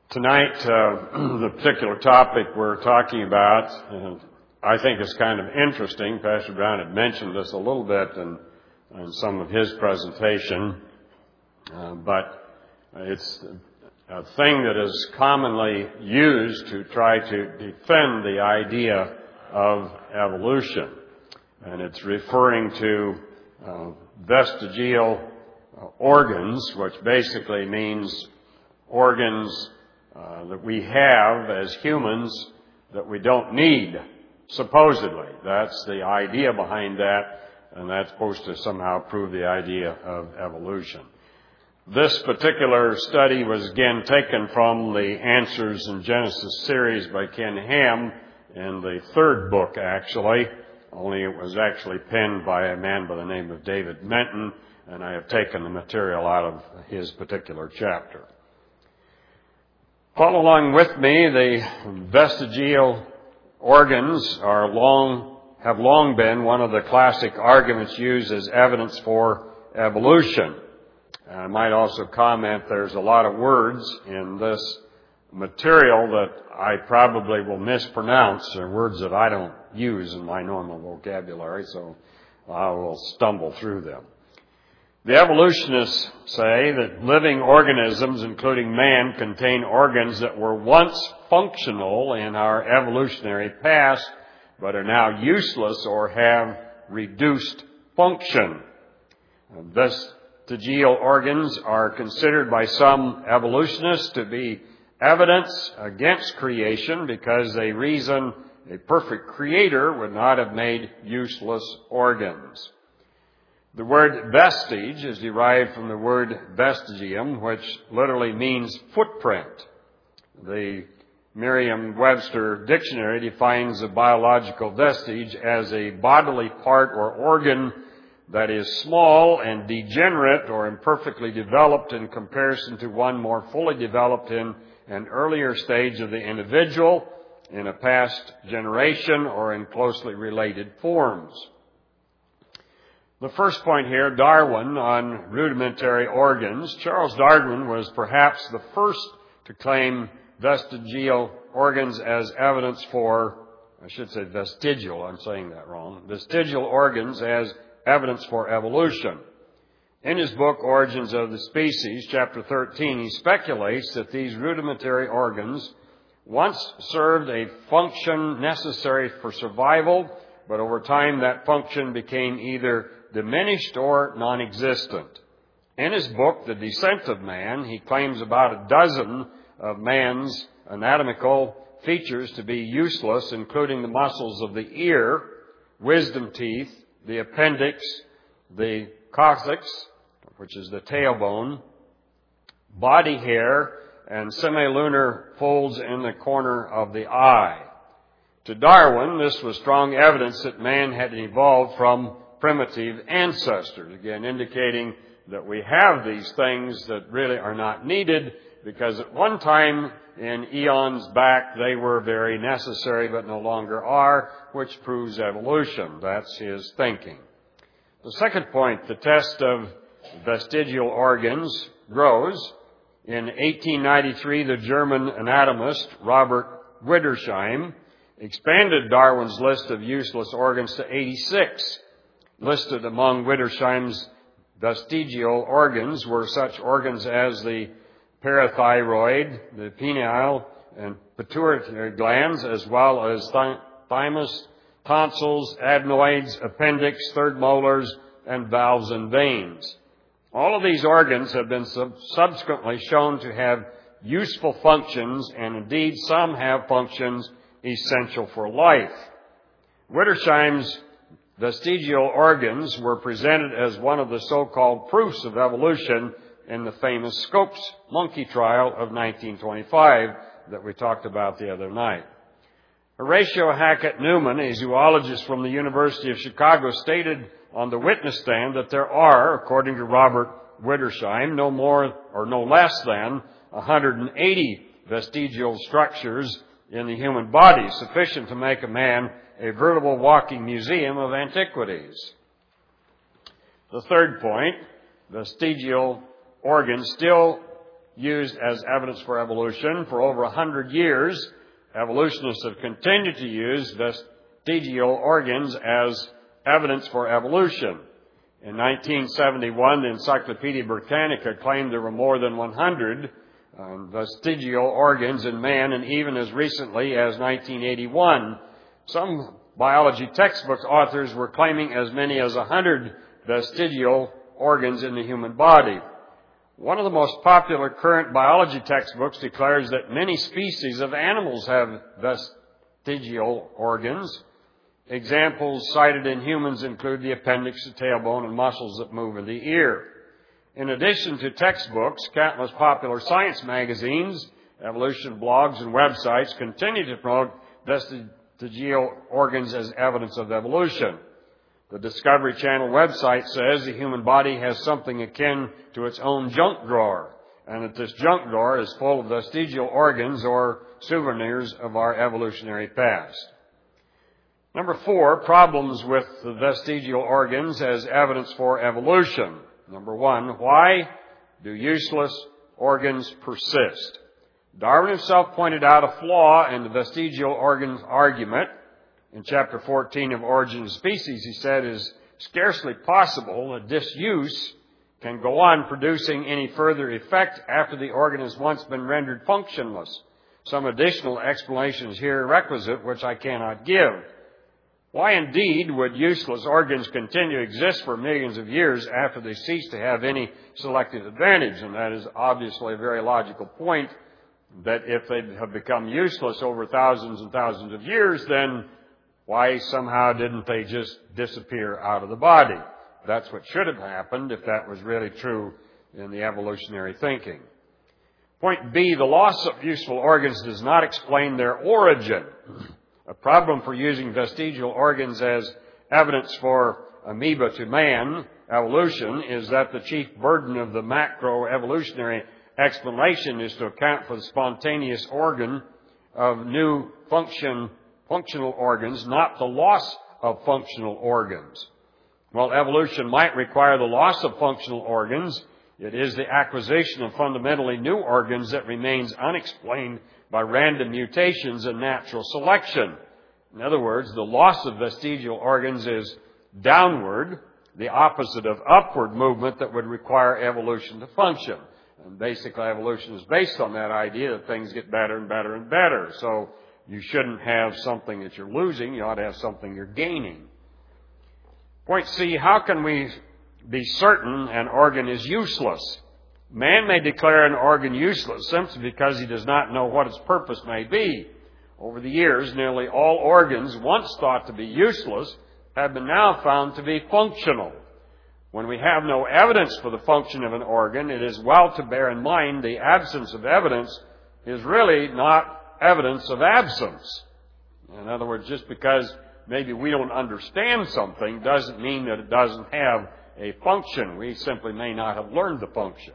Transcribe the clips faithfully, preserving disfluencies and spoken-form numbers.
Tonight, uh, the particular topic we're talking about, uh, I think is kind of interesting. Pastor Brown had mentioned this a little bit in, in some of his presentation, uh, but it's a thing that is commonly used to try to defend the idea of evolution. And it's referring to uh, vestigial uh, organs, which basically means organs Uh, that we have as humans that we don't need, supposedly. That's the idea behind that, and that's supposed to somehow prove the idea of evolution. This particular study was again taken from the Answers in Genesis series by Ken Ham in the third book, actually, only it was actually penned by a man by the name of David Menton, and I have taken the material out of his particular chapter. Follow along with me. The vestigial organs are long, have long been one of the classic arguments used as evidence for evolution. I might also comment there's a lot of words in this material that I probably will mispronounce. They're words that I don't use in my normal vocabulary, so I will stumble through them. The evolutionists say that living organisms, including man, contain organs that were once functional in our evolutionary past, but are now useless or have reduced function. Vestigial organs are considered by some evolutionists to be evidence against creation because they reason a perfect creator would not have made useless organs. The word vestige is derived from the word vestigium, which literally means footprint. The Merriam-Webster dictionary defines a biological vestige as a bodily part or organ that is small and degenerate or imperfectly developed in comparison to one more fully developed in an earlier stage of the individual, in a past generation, or in closely related forms. The first point here, Darwin on rudimentary organs. Charles Darwin was perhaps the first to claim vestigial organs as evidence for, I should say vestigial, I'm saying that wrong, vestigial organs as evidence for evolution. In his book, Origins of the Species, chapter thirteen, he speculates that these rudimentary organs once served a function necessary for survival, but over time that function became either diminished or non-existent. In his book, The Descent of Man, he claims about a dozen of man's anatomical features to be useless, including the muscles of the ear, wisdom teeth, the appendix, the coccyx, which is the tailbone, body hair, and semilunar folds in the corner of the eye. To Darwin, this was strong evidence that man had evolved from primitive ancestors, again indicating that we have these things that really are not needed because at one time in eons back they were very necessary but no longer are, which proves evolution. That's his thinking. The second point, the test of vestigial organs grows. In eighteen ninety-three, the German anatomist Robert Wiedersheim expanded Darwin's list of useless organs to eighty-six. Listed among Wiedersheim's vestigial organs were such organs as the parathyroid, the pineal and pituitary glands, as well as th- thymus, tonsils, adenoids, appendix, third molars, and valves and veins. All of these organs have been sub- subsequently shown to have useful functions, and indeed some have functions essential for life. Wiedersheim's vestigial organs were presented as one of the so-called proofs of evolution in the famous Scopes monkey trial of nineteen twenty-five that we talked about the other night. Horatio Hackett Newman, a zoologist from the University of Chicago, stated on the witness stand that there are, according to Robert Wiedersheim, no more or no less than one hundred eighty vestigial structures in the human body, sufficient to make a man a veritable walking museum of antiquities. The third point, vestigial organs still used as evidence for evolution. For over a hundred years, evolutionists have continued to use vestigial organs as evidence for evolution. In nineteen seventy-one, the Encyclopedia Britannica claimed there were more than one hundred um, vestigial organs in man, and even as recently as nineteen eighty-one, some biology textbook authors were claiming as many as one hundred vestigial organs in the human body. One of the most popular current biology textbooks declares that many species of animals have vestigial organs. Examples cited in humans include the appendix, the tailbone, and muscles that move in the ear. In addition to textbooks, countless popular science magazines, evolution blogs, and websites continue to promote vestigial organs as evidence of evolution. The Discovery Channel website says the human body has something akin to its own junk drawer, and that this junk drawer is full of vestigial organs or souvenirs of our evolutionary past. Number four, problems with the vestigial organs as evidence for evolution. Number one, why do useless organs persist? Darwin himself pointed out a flaw in the vestigial organs argument. In chapter fourteen of Origin of Species, he said it is scarcely possible that disuse can go on producing any further effect after the organ has once been rendered functionless. Some additional explanations here are requisite, which I cannot give. Why indeed would useless organs continue to exist for millions of years after they cease to have any selective advantage? And that is obviously a very logical point, that if they have become useless over thousands and thousands of years, then why somehow didn't they just disappear out of the body? That's what should have happened if that was really true in the evolutionary thinking. Point B, the loss of useful organs does not explain their origin. A problem for using vestigial organs as evidence for amoeba to man evolution is that the chief burden of the macroevolutionary explanation is to account for the spontaneous organ of new function functional organs, not the loss of functional organs. While evolution might require the loss of functional organs, it is the acquisition of fundamentally new organs that remains unexplained by random mutations and natural selection. In other words, the loss of vestigial organs is downward, the opposite of upward movement that would require evolution to function. And basically, evolution is based on that idea that things get better and better and better. So you shouldn't have something that you're losing. You ought to have something you're gaining. Point C, how can we be certain an organ is useless? Man may declare an organ useless simply because he does not know what its purpose may be. Over the years, nearly all organs once thought to be useless have been now found to be functional. When we have no evidence for the function of an organ, it is well to bear in mind the absence of evidence is really not evidence of absence. In other words, just because maybe we don't understand something doesn't mean that it doesn't have a function. We simply may not have learned the function.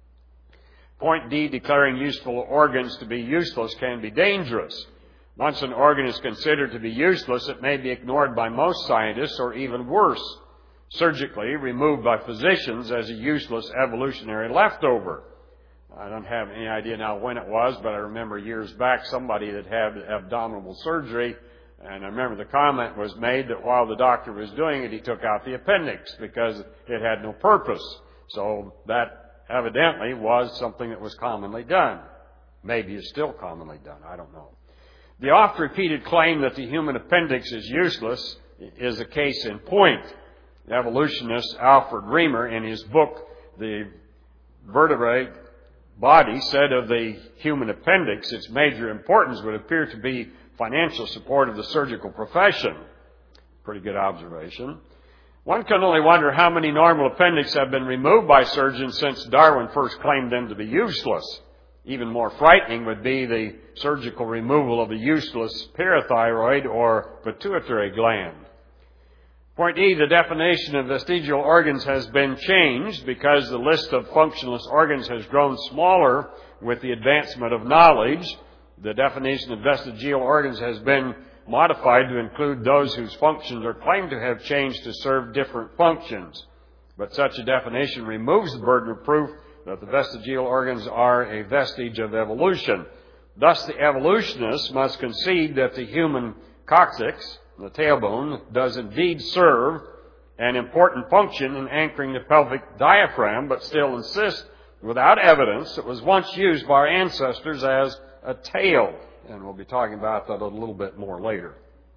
Point D, declaring useful organs to be useless can be dangerous. Once an organ is considered to be useless, it may be ignored by most scientists, or even worse, surgically removed by physicians as a useless evolutionary leftover. I don't have any idea now when it was, but I remember years back somebody that had abdominal surgery, and I remember the comment was made that while the doctor was doing it, he took out the appendix because it had no purpose. So that evidently was something that was commonly done. Maybe is still commonly done. I don't know. The oft-repeated claim that the human appendix is useless is a case in point. The evolutionist Alfred Reamer, in his book, The Vertebrate Body, said of the human appendix, its major importance would appear to be financial support of the surgical profession. Pretty good observation. One can only wonder how many normal appendixes have been removed by surgeons since Darwin first claimed them to be useless. Even more frightening would be the surgical removal of the useless parathyroid or pituitary gland. Point E, the definition of vestigial organs has been changed because the list of functionless organs has grown smaller with the advancement of knowledge. The definition of vestigial organs has been modified to include those whose functions are claimed to have changed to serve different functions. But such a definition removes the burden of proof that the vestigial organs are a vestige of evolution. Thus, the evolutionists must concede that the human coccyx, the tailbone, does indeed serve an important function in anchoring the pelvic diaphragm, but still insist, without evidence, it was once used by our ancestors as a tail. And we'll be talking about that a little bit more later.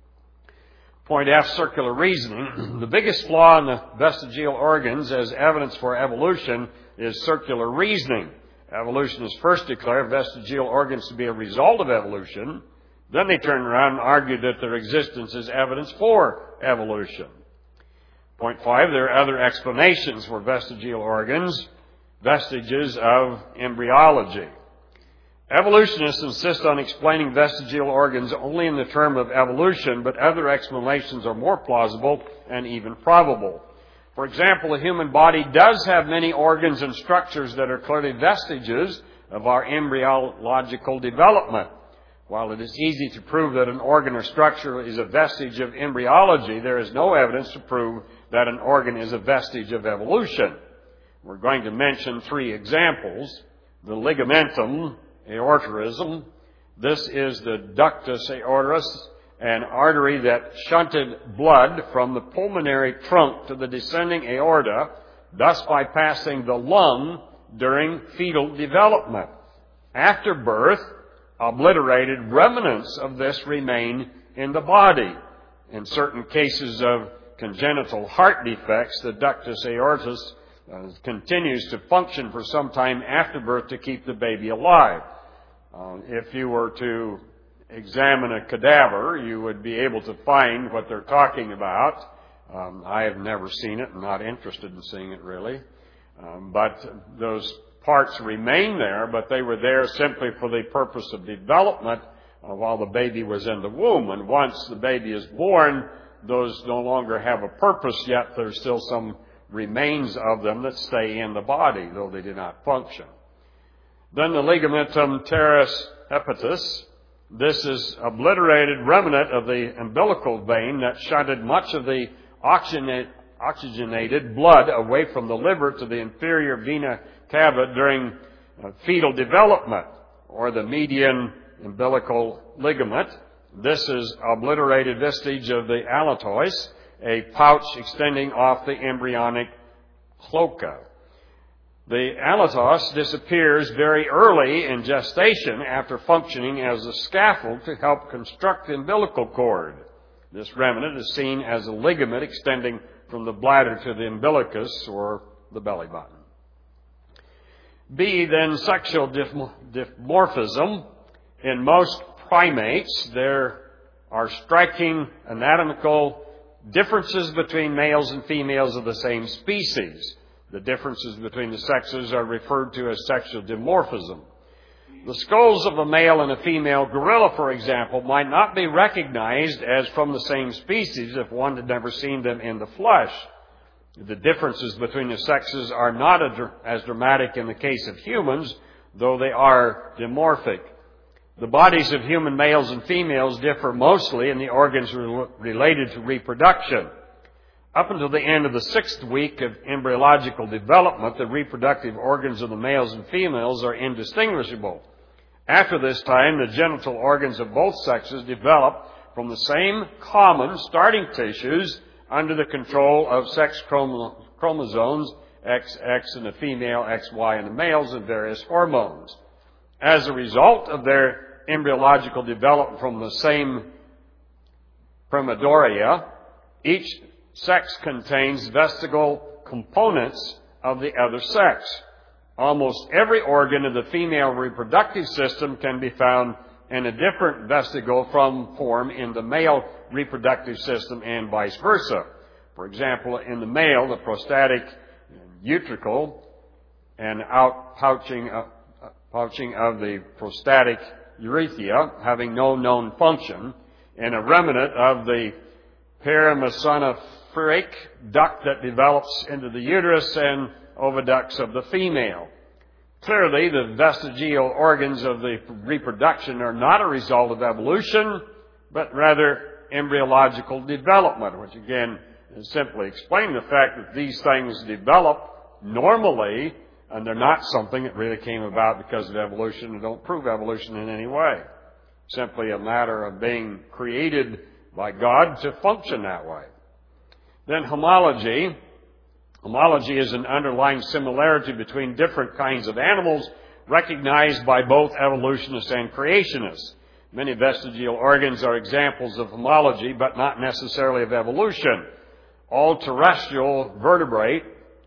Point F, circular reasoning. The biggest flaw in the vestigial organs as evidence for evolution is circular reasoning. Evolutionists first declare vestigial organs to be a result of evolution. Then they turn around and argue that their existence is evidence for evolution. Point five, there are other explanations for vestigial organs, vestiges of embryology. Evolutionists insist on explaining vestigial organs only in the term of evolution, but other explanations are more plausible and even probable. For example, the human body does have many organs and structures that are clearly vestiges of our embryological development. While it is easy to prove that an organ or structure is a vestige of embryology, there is no evidence to prove that an organ is a vestige of evolution. We're going to mention three examples. The ligamentum aortorum. This is the ductus aortus, an artery that shunted blood from the pulmonary trunk to the descending aorta, thus bypassing the lung during fetal development. After birth, obliterated remnants of this remain in the body. In certain cases of congenital heart defects, the ductus aortus uh, continues to function for some time after birth to keep the baby alive. Uh, if you were to examine a cadaver, you would be able to find what they're talking about. Um, I have never seen it and not interested in seeing it really. Um, but those parts remain there, but they were there simply for the purpose of development uh, while the baby was in the womb. And once the baby is born, those no longer have a purpose, yet there's still some remains of them that stay in the body, though they do not function. Then the ligamentum teres hepatis. This is obliterated remnant of the umbilical vein that shunted much of the oxygenated blood away from the liver to the inferior vena cava during uh, fetal development, or the median umbilical ligament. This is obliterated vestige of the allantois, a pouch extending off the embryonic cloaca. The allantois disappears very early in gestation after functioning as a scaffold to help construct the umbilical cord. This remnant is seen as a ligament extending from the bladder to the umbilicus, or the belly button. B, then sexual dimorphism. In most primates, there are striking anatomical differences between males and females of the same species. The differences between the sexes are referred to as sexual dimorphism. The skulls of a male and a female gorilla, for example, might not be recognized as from the same species if one had never seen them in the flesh. The differences between the sexes are not as dramatic in the case of humans, though they are dimorphic. The bodies of human males and females differ mostly in the organs re- related to reproduction. Up until the end of the sixth week of embryological development, the reproductive organs of the males and females are indistinguishable. After this time, the genital organs of both sexes develop from the same common starting tissues under the control of sex chrom- chromosomes, X X in the female, X Y in the males, and various hormones. As a result of their embryological development from the same primordia, each sex contains vestigial components of the other sex. Almost every organ of the female reproductive system can be found in a different vestigial from form in the male reproductive system and vice versa. For example, in the male, the prostatic utricle and out pouching, uh, pouching of the prostatic urethra having no known function, and a remnant of the perimesonephric duct that develops into the uterus and oviducts of the female. Clearly, the vestigial organs of the reproduction are not a result of evolution, but rather embryological development, which again is simply explaining the fact that these things develop normally and they're not something that really came about because of evolution and don't prove evolution in any way. Simply a matter of being created by God to function that way. Then homology. Homology is an underlying similarity between different kinds of animals recognized by both evolutionists and creationists. Many vestigial organs are examples of homology, but not necessarily of evolution. All terrestrial vertebrate,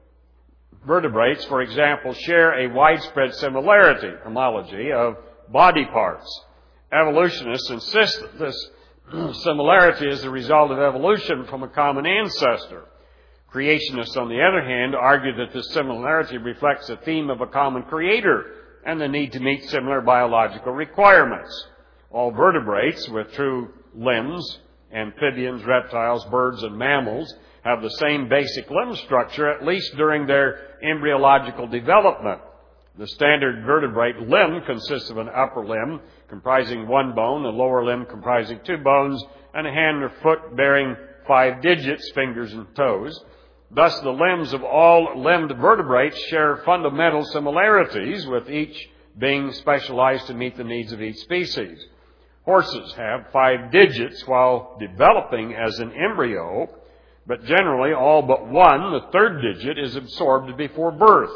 vertebrates, for example, share a widespread similarity, homology, of body parts. Evolutionists insist that this similarity is the result of evolution from a common ancestor. Creationists, on the other hand, argue that this similarity reflects a theme of a common creator and the need to meet similar biological requirements. All vertebrates with true limbs, amphibians, reptiles, birds, and mammals, have the same basic limb structure, at least during their embryological development. The standard vertebrate limb consists of an upper limb comprising one bone, a lower limb comprising two bones, and a hand or foot bearing five digits, fingers and toes. Thus, the limbs of all limbed vertebrates share fundamental similarities, with each being specialized to meet the needs of each species. Horses have five digits while developing as an embryo, but generally all but one, the third digit, is absorbed before birth.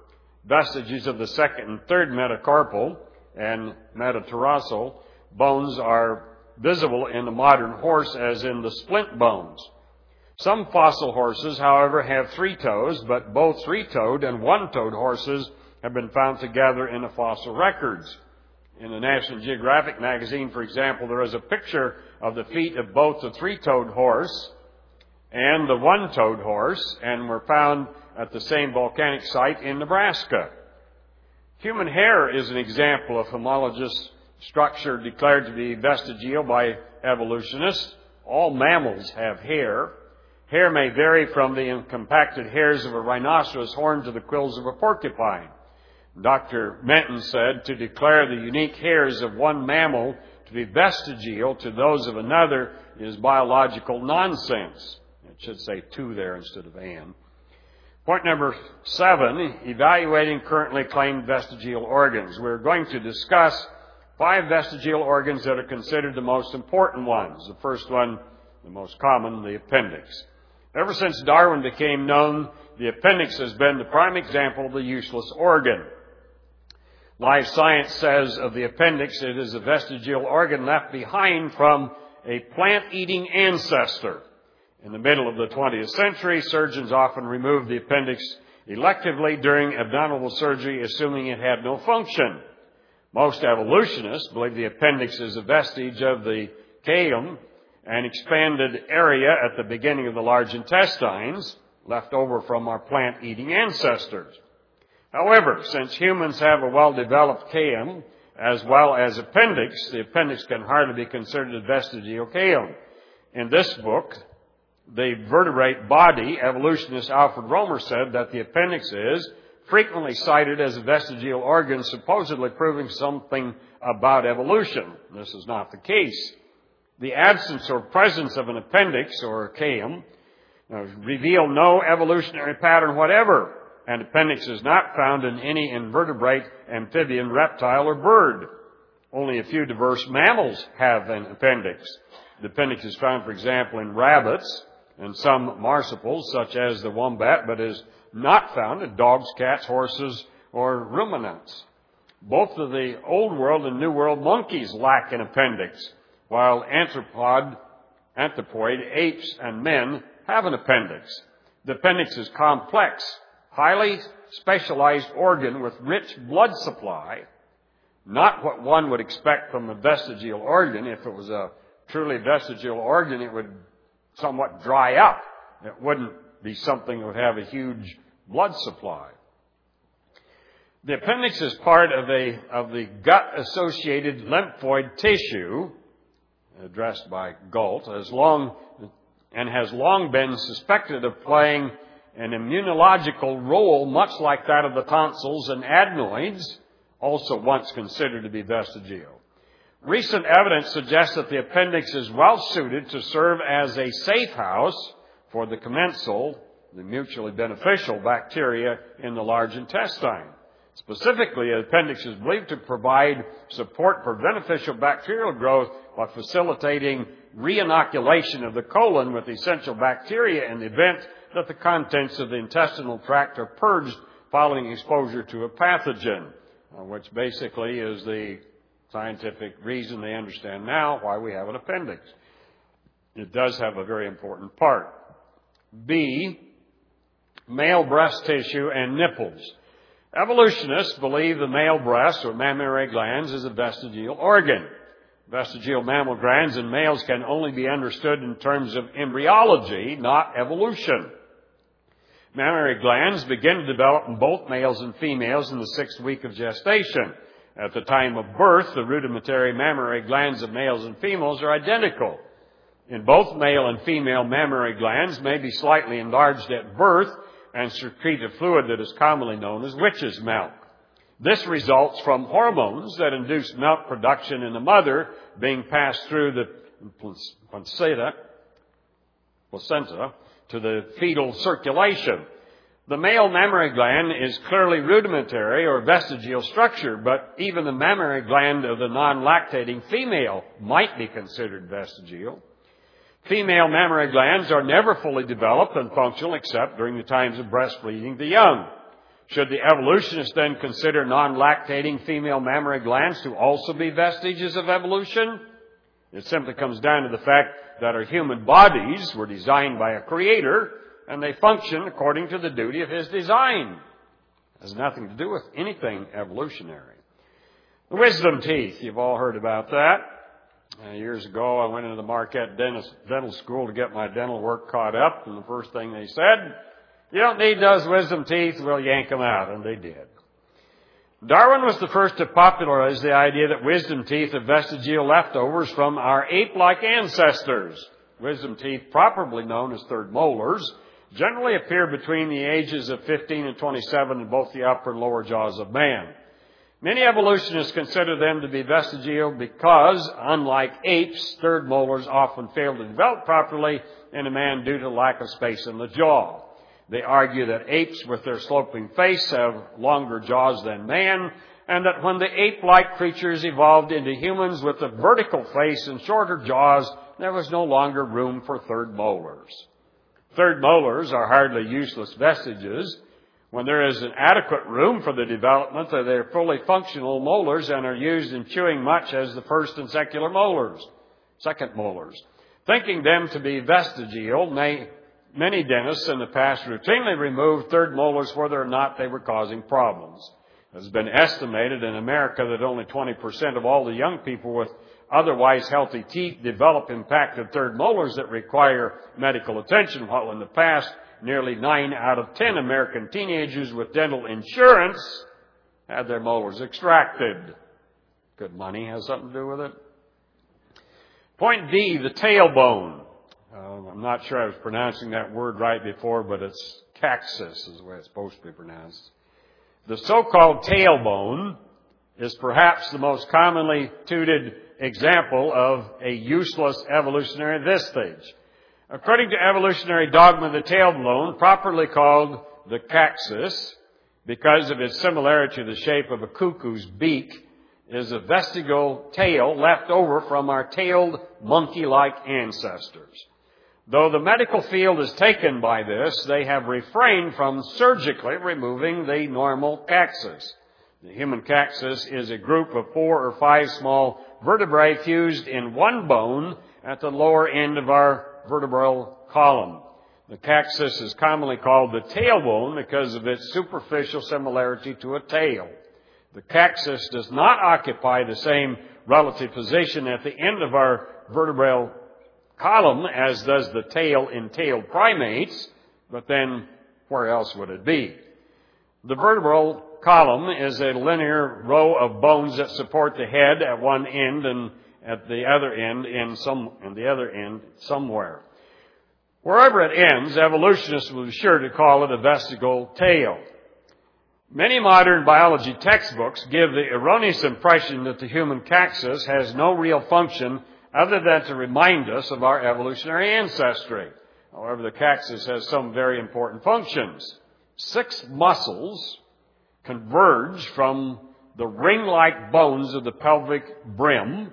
Vestiges of the second and third metacarpal and metatarsal bones are visible in the modern horse as in the splint bones. Some fossil horses, however, have three toes, but both three-toed and one-toed horses have been found together in the fossil records. In the National Geographic magazine, for example, there is a picture of the feet of both the three-toed horse and the one-toed horse, and were found at the same volcanic site in Nebraska. Human hair is an example of homologous structure declared to be vestigial by evolutionists. All mammals have hair. Hair may vary from the compacted hairs of a rhinoceros horn to the quills of a porcupine. Doctor Menton said, to declare the unique hairs of one mammal to be vestigial to those of another is biological nonsense. It should say two there instead of and. Point number seven, evaluating currently claimed vestigial organs. We're going to discuss five vestigial organs that are considered the most important ones. The first one, the most common, the appendix. Ever since Darwin became known, the appendix has been the prime example of the useless organ. Life Science says of the appendix, it is a vestigial organ left behind from a plant-eating ancestor. In the middle of the twentieth century, surgeons often removed the appendix electively during abdominal surgery, assuming it had no function. Most evolutionists believe the appendix is a vestige of the caeum, an expanded area at the beginning of the large intestines, left over from our plant-eating ancestors. However, since humans have a well-developed caeum as well as appendix, the appendix can hardly be considered a vestigial caeum. In this book, The Vertebrate Body, evolutionist Alfred Romer said that the appendix is frequently cited as a vestigial organ, supposedly proving something about evolution. This is not the case. The absence or presence of an appendix or caeum uh, reveal no evolutionary pattern whatever. An appendix is not found in any invertebrate, amphibian, reptile, or bird. Only a few diverse mammals have an appendix. The appendix is found, for example, in rabbits and some marsupials, such as the wombat, but is not found in dogs, cats, horses, or ruminants. Both of the Old World and New World monkeys lack an appendix, while anthropod, anthropoid, apes, and men have an appendix. The appendix is complex, highly specialized organ with rich blood supply, not what one would expect from a vestigial organ. If it was a truly vestigial organ, it would somewhat dry up. It wouldn't be something that would have a huge blood supply. The appendix is part of a of the gut-associated lymphoid tissue, addressed by Galt, as long and has long been suspected of playing an immunological role, much like that of the tonsils and adenoids, also once considered to be vestigial. Recent evidence suggests that the appendix is well suited to serve as a safe house for the commensal the mutually beneficial bacteria in the large intestine. Specifically, the appendix is believed to provide support for beneficial bacterial growth by facilitating re-inoculation of the colon with essential bacteria in the event that the contents of the intestinal tract are purged following exposure to a pathogen, uh, which basically is the scientific reason they understand now why we have an appendix. It does have a very important part. B, male breast tissue and nipples. Evolutionists believe the male breast or mammary glands is a vestigial organ. Vestigial mammal glands in males can only be understood in terms of embryology, not evolution. Mammary glands begin to develop in both males and females in the sixth week of gestation. At the time of birth, the rudimentary mammary glands of males and females are identical. In both male and female mammary glands may be slightly enlarged at birth and secrete a fluid that is commonly known as witch's milk. This results from hormones that induce milk production in the mother being passed through the placenta, placenta to the fetal circulation. The male mammary gland is clearly rudimentary or vestigial structure, but even the mammary gland of the non-lactating female might be considered vestigial. Female mammary glands are never fully developed and functional except during the times of breastfeeding the young. Should the evolutionists then consider non-lactating female mammary glands to also be vestiges of evolution? It simply comes down to the fact that our human bodies were designed by a creator and they function according to the duty of his design. It has nothing to do with anything evolutionary. The wisdom teeth, you've all heard about that. Uh, years ago, I went into the Marquette Dental, dental School to get my dental work caught up, and the first thing they said, you don't need those wisdom teeth, we'll yank them out, and they did. Darwin was the first to popularize the idea that wisdom teeth are vestigial leftovers from our ape-like ancestors. Wisdom teeth, properly known as third molars, generally appear between the ages of fifteen and twenty-seven in both the upper and lower jaws of man. Many evolutionists consider them to be vestigial because, unlike apes, third molars often fail to develop properly in a man due to lack of space in the jaw. They argue that apes with their sloping face have longer jaws than man, and that when the ape-like creatures evolved into humans with a vertical face and shorter jaws, there was no longer room for third molars. Third molars are hardly useless vestiges when there is an adequate room for the development of their fully functional molars and are used in chewing much as the first and secular molars, second molars. Thinking them to be vestigial, may, many dentists in the past routinely removed third molars whether or not they were causing problems. It has been estimated in America that only twenty percent of all the young people with otherwise healthy teeth develop impacted third molars that require medical attention, while in the past, nearly nine out of ten American teenagers with dental insurance had their molars extracted. Good money has something to do with it. Point D, the tailbone. Uh, I'm not sure I was pronouncing that word right before, but it's caxis is the way it's supposed to be pronounced. The so-called tailbone is perhaps the most commonly tutored example of a useless evolutionary vestige. According to evolutionary dogma, the tailbone, properly called the caxis, because of its similarity to the shape of a cuckoo's beak, is a vestigial tail left over from our tailed monkey-like ancestors. Though the medical field is taken by this, they have refrained from surgically removing the normal caxis. The human caxis is a group of four or five small vertebrae fused in one bone at the lower end of our vertebral column. The caxis is commonly called the tailbone because of its superficial similarity to a tail. The caxis does not occupy the same relative position at the end of our vertebral column as does the tail in tailed primates, but then where else would it be? The vertebral column is a linear row of bones that support the head at one end and at the other end in some, and the other end somewhere. Wherever it ends, evolutionists will be sure to call it a vestigial tail. Many modern biology textbooks give the erroneous impression that the human caxis has no real function other than to remind us of our evolutionary ancestry. However, the cactus has some very important functions. Six muscles converge from the ring-like bones of the pelvic brim,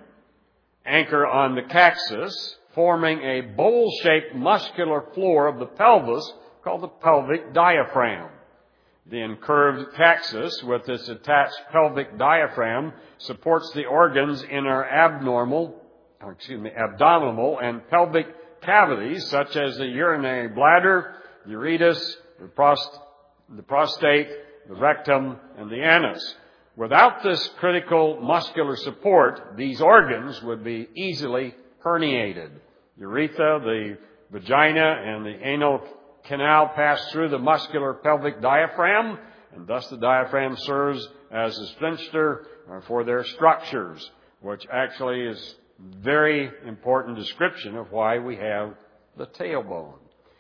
anchor on the cactus, forming a bowl-shaped muscular floor of the pelvis called the pelvic diaphragm. The incurved cactus, with its attached pelvic diaphragm, supports the organs in our abnormal, or excuse me, abdominal and pelvic cavities, such as the urinary bladder, ureter, the, prost- the prostate, the rectum, and the anus. Without this critical muscular support, these organs would be easily herniated. Urethra, the vagina, and the anal canal pass through the muscular pelvic diaphragm, and thus the diaphragm serves as a sphincter for their structures, which actually is very important description of why we have the tailbone.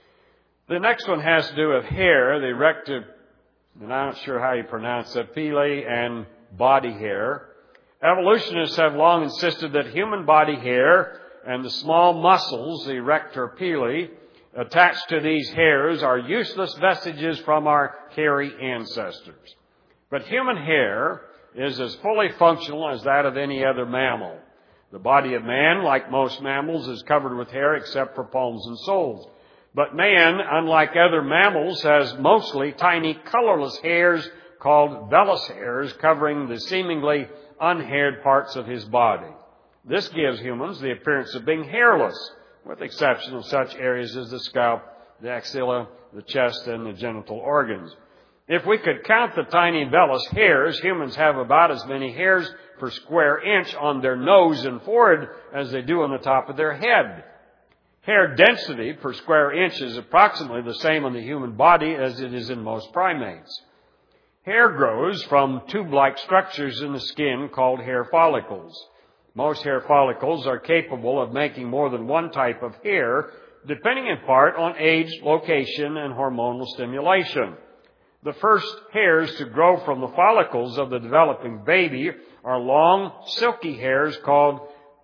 The next one has to do with hair, the erective, and I'm not sure how you pronounce it, pili and body hair. Evolutionists have long insisted that human body hair and the small muscles, the erector pili, attached to these hairs are useless vestiges from our hairy ancestors. But human hair is as fully functional as that of any other mammal. The body of man, like most mammals, is covered with hair except for palms and soles. But man, unlike other mammals, has mostly tiny colorless hairs called vellus hairs covering the seemingly unhaired parts of his body. This gives humans the appearance of being hairless, with the exception of such areas as the scalp, the axilla, the chest, and the genital organs. If we could count the tiny vellus hairs, humans have about as many hairs per square inch on their nose and forehead as they do on the top of their head. Hair density per square inch is approximately the same on the human body as it is in most primates. Hair grows from tube-like structures in the skin called hair follicles. Most hair follicles are capable of making more than one type of hair, depending in part on age, location, and hormonal stimulation. The first hairs to grow from the follicles of the developing baby are long, silky hairs called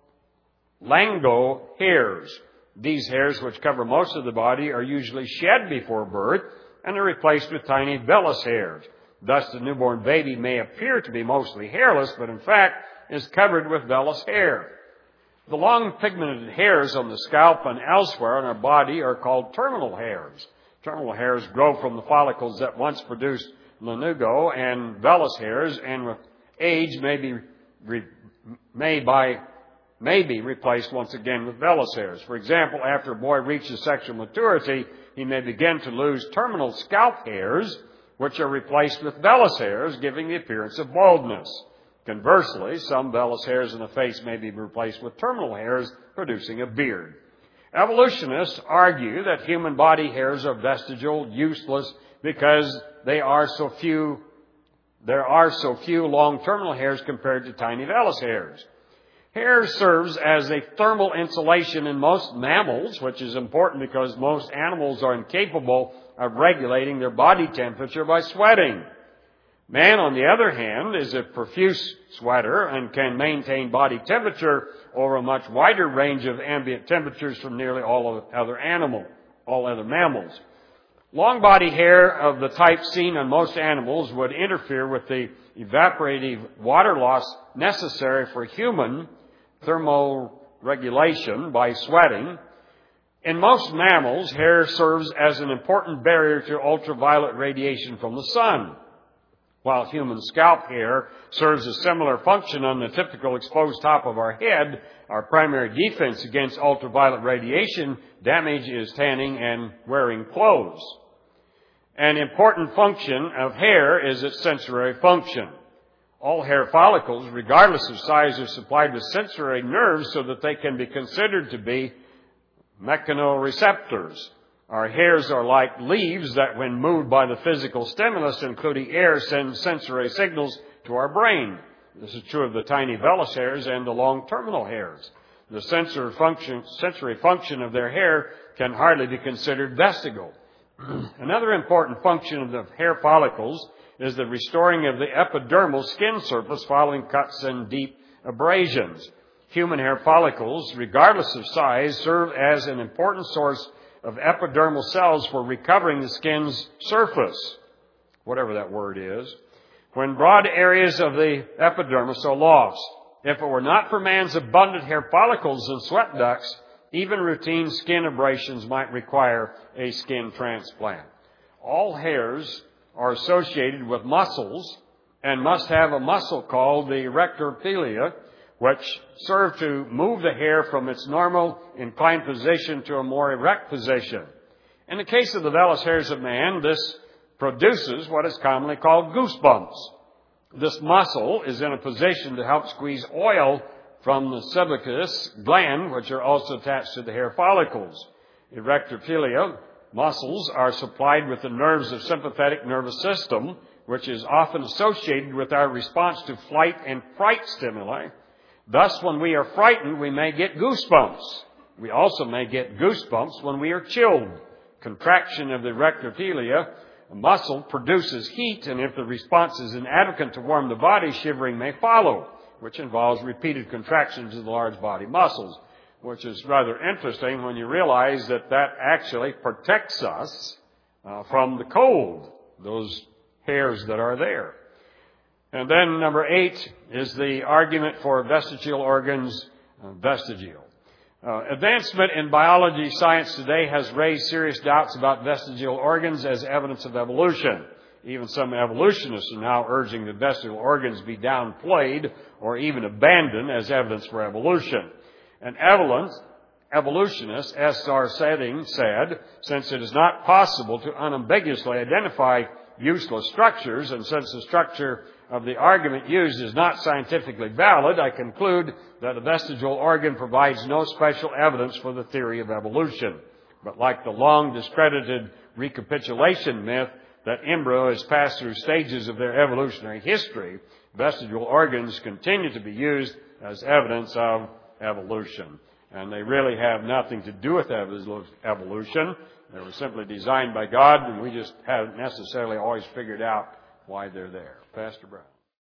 lango hairs. These hairs, which cover most of the body, are usually shed before birth and are replaced with tiny vellus hairs. Thus, the newborn baby may appear to be mostly hairless, but in fact is covered with vellus hair. The long pigmented hairs on the scalp and elsewhere on our body are called terminal hairs. Terminal hairs grow from the follicles that once produced lanugo and vellus hairs, and with age may be, re, may by, may be replaced once again with vellus hairs. For example, after a boy reaches sexual maturity, he may begin to lose terminal scalp hairs, which are replaced with vellus hairs, giving the appearance of baldness. Conversely, some vellus hairs in the face may be replaced with terminal hairs, producing a beard. Evolutionists argue that human body hairs are vestigial, useless, because they are so few, there are so few long terminal hairs compared to tiny vellus hairs. Hair serves as a thermal insulation in most mammals, which is important because most animals are incapable of regulating their body temperature by sweating. Man, on the other hand, is a profuse sweater and can maintain body temperature over a much wider range of ambient temperatures from nearly all other animal, all other mammals. Long body hair of the type seen on most animals would interfere with the evaporative water loss necessary for human thermoregulation by sweating. In most mammals, hair serves as an important barrier to ultraviolet radiation from the sun. While human scalp hair serves a similar function on the typical exposed top of our head, our primary defense against ultraviolet radiation damage is tanning and wearing clothes. An important function of hair is its sensory function. All hair follicles, regardless of size, are supplied with sensory nerves so that they can be considered to be mechanoreceptors. Our hairs are like leaves that, when moved by the physical stimulus, including air, send sensory signals to our brain. This is true of the tiny vellus hairs and the long terminal hairs. The sensory function, sensory function of their hair can hardly be considered vestigial. Another important function of the hair follicles is the restoring of the epidermal skin surface following cuts and deep abrasions. Human hair follicles, regardless of size, serve as an important source of epidermal cells for recovering the skin's surface, whatever that word is, when broad areas of the epidermis are lost. If it were not for man's abundant hair follicles and sweat ducts, even routine skin abrasions might require a skin transplant. All hairs are associated with muscles and must have a muscle called the rectorphilia, which serve to move the hair from its normal inclined position to a more erect position. In the case of the vellus hairs of man, this produces what is commonly called goosebumps. This muscle is in a position to help squeeze oil from the sebaceous gland, which are also attached to the hair follicles. The rectorphilia muscles are supplied with the nerves of sympathetic nervous system, which is often associated with our response to flight and fright stimuli. Thus, when we are frightened, we may get goosebumps. We also may get goosebumps when we are chilled. Contraction of the rectorphilia muscle produces heat, and if the response is inadequate to warm the body, shivering may follow, which involves repeated contractions of the large body muscles, which is rather interesting when you realize that that actually protects us uh, from the cold, those hairs that are there. And then number eight is the argument for vestigial organs, uh, vestigial. Uh, advancement in biology science today has raised serious doubts about vestigial organs as evidence of evolution. Even some evolutionists are now urging that vestigial organs be downplayed or even abandoned as evidence for evolution. An evolutionist, S R Setting, said, since it is not possible to unambiguously identify useless structures, and since the structure of the argument used is not scientifically valid, I conclude that a vestigial organ provides no special evidence for the theory of evolution. But like the long discredited recapitulation myth that embryos pass through stages of their evolutionary history, vestigial organs continue to be used as evidence of evolution. And they really have nothing to do with evolution. They were simply designed by God, and we just haven't necessarily always figured out why they're there. Pastor Brown.